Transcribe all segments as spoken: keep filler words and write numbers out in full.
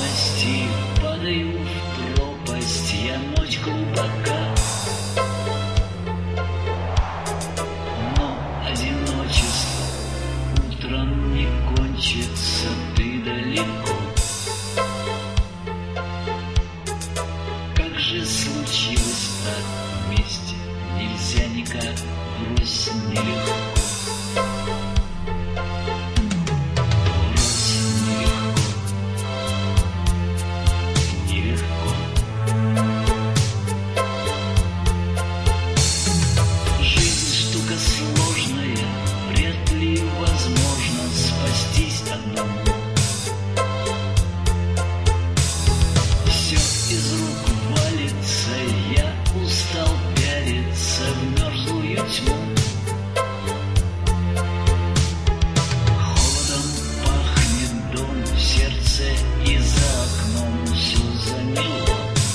бесконечности падаю в пропасть, я ночь глубока. Но одиночество утром не кончится, ты далеко. Как же случилось так вместе, нельзя никак, брось нелегко. Сложная, вряд ли возможно спастись одному. Все из рук валится, я устал пялиться в мерзлую тьму. Холодом пахнет дом, в сердце и за окном все замело.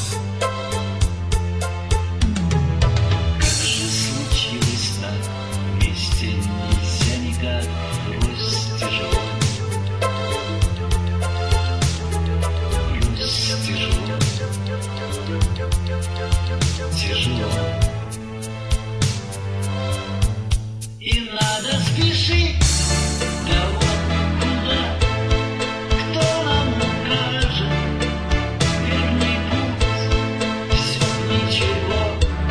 Нельзя никак, брось тяжело, брось тяжело, тяжело. И надо спешить, да вот куда, кто нам укажет верный путь, все ничего.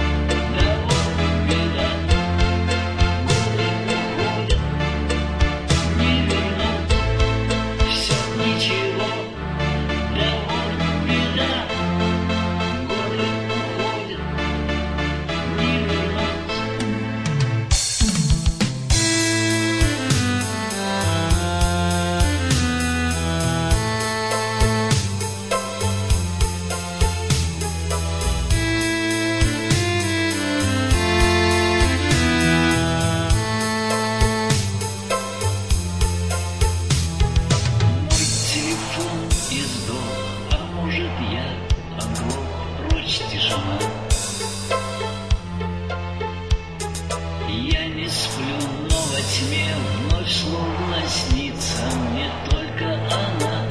Тишина. Я не сплю, но во тьме вновь словно снится мне только она.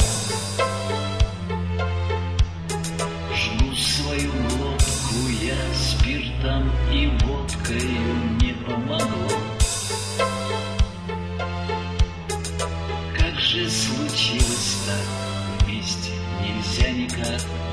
Жгу свою глотку я спиртом и водкою, не помогло. Как же случилось так вместе, нельзя никак.